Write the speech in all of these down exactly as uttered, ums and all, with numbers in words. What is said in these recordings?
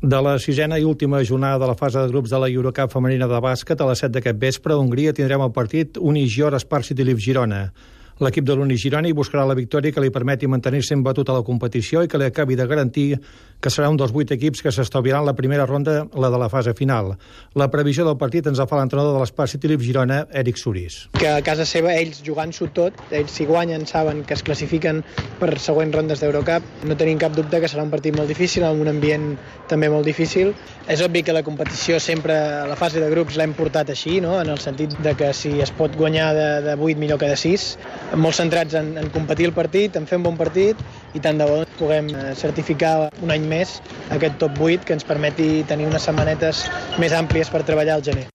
De la sisena i última jornada de la fase de grups de la Eurocup femenina de bàsquet, a les set d'aquest vespre, a Hongria tindrem el partit Unigior Spar City Live Girona. L'equip de l'Uni Girona hi buscarà la victòria que li permeti mantenir-se imbatut a la competició i que li acabi de garantir que serà un dels vuit equips que s'estalviaran la primera ronda, la de la fase final. La previsió del partit ens la fa l'entrenador de l'Spar City Live Girona, Eric Surís. Que a casa seva, ells jugant-s'ho tot, ells si guanyen saben que es classifiquen per següents rondes d'Eurocup. No tenim cap dubte que serà un partit molt difícil, en un ambient també molt difícil. És obvi que la competició sempre, a la fase de grups l'hem portat així, no? En el sentit de que si es pot guanyar de, de vuit millor que de sis, molt centrats en, en competir el partit, en fer un bon partit i tant de bo puguem certificar un any més aquest top vuit que ens permeti tenir unes setmanetes més àmplies per treballar al gener.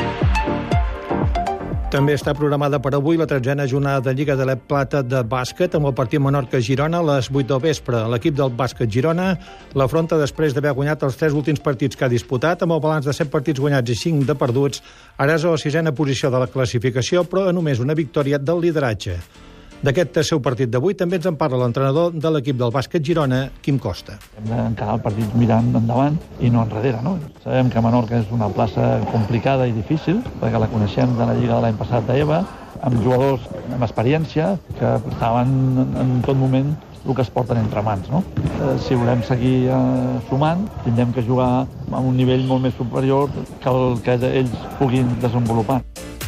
També està programada per avui la tretzena jornada de Lliga de la Plata de bàsquet amb el partit Menorca-Girona a les vuit del vespre. L'equip del bàsquet Girona l'afronta després d'haver guanyat els tres últims partits que ha disputat, amb el balanç de set partits guanyats i cinc de perduts. Ara és a la sisena posició de la classificació, però a només una victòria del lideratge. D'aquest seu partit d'avui també ens en parla l'entrenador de l'equip del bàsquet Girona, Quim Costa. Hem d'encarar el partit mirant endavant i no enrere, no? Sabem que Menorca és una plaça complicada i difícil, perquè la coneixem de la Lliga de l'any passat d'Eva, amb jugadors amb experiència que estaven en tot moment el que es porten entre mans, no? Si volem seguir eh, sumant, tindrem que jugar a un nivell molt més superior que el que ells puguin desenvolupar.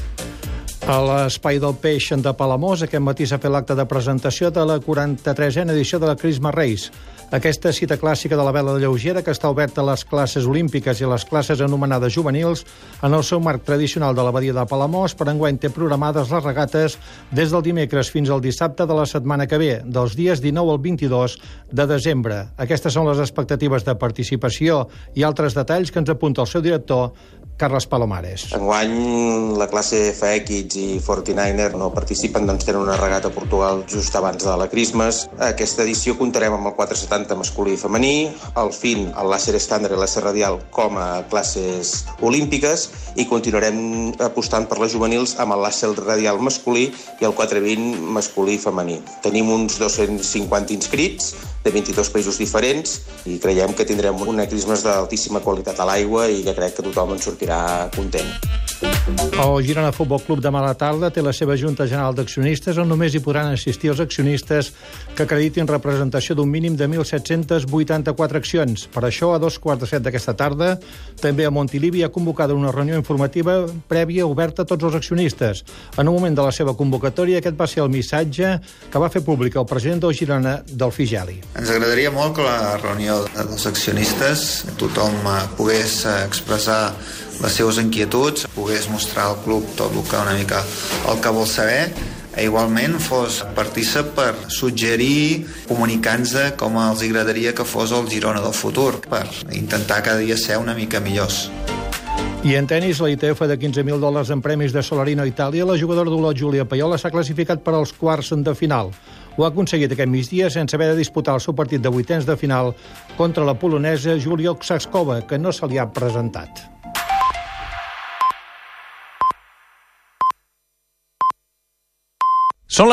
A l'Espai del Peix de Palamós, aquest matí s'ha fet l'acte de presentació de la quaranta-tresena edició de la Christmas Race. Aquesta cita clàssica de la vela lleugera que està oberta a les classes olímpiques i a les classes anomenades juvenils en el seu marc tradicional de la badia de Palamós. Per enguany té programades les regates des del dimecres fins al dissabte de la setmana que ve, dels dies dinou al vint-i-dos de desembre. Aquestes són les expectatives de participació i altres detalls que ens apunta el seu director, Carles Palomares. Enguany la classe F X i quaranta-nueve er no participen, doncs tenen una regata a Portugal just abans de la Christmas. Aquesta edició comptarem amb el quatre setanta masculí i femení, el fin, el làser estàndard i el làser radial com a classes olímpiques i continuarem apostant per les juvenils amb el làser radial masculí i el quatre vint masculí i femení. Tenim uns dos-cents cinquanta inscrits de vint-i-dos països diferents i creiem que tindrem una Christmas d'altíssima qualitat a l'aigua i que crec que tothom en sortirà content. El Girona Futbol Club demà a la tarda té la seva Junta General d'Accionistes on només hi podran assistir els accionistes que acreditin representació d'un mínim de mil set-cents vuitanta-quatre accions. Per això, a dos quarts de set d'aquesta tarda, també a Montilivi ha convocat una reunió informativa prèvia oberta a tots els accionistes. En un moment de la seva convocatòria, aquest va ser el missatge que va fer públic el president del Girona, Delfí Geli. Ens agradaria molt que la reunió dels accionistes tothom pogués expressar les seves inquietuds, pogués mostrar al club tot el que una mica el que vol saber, i igualment fos partícip per suggerir, comunicants com els agradaria que fos el Girona del futur, per intentar cada dia ser una mica millors. I en tenis, la I T F de quinze mil dòlars en premis de Solarino a Itàlia, la jugadora d'Olot, Júlia Paiola, s'ha classificat per als quarts de final. Ho ha aconseguit aquest migdia sense haver de disputar el seu partit de vuitens de final contra la polonesa Júlia Oksakova, que no se li ha presentat.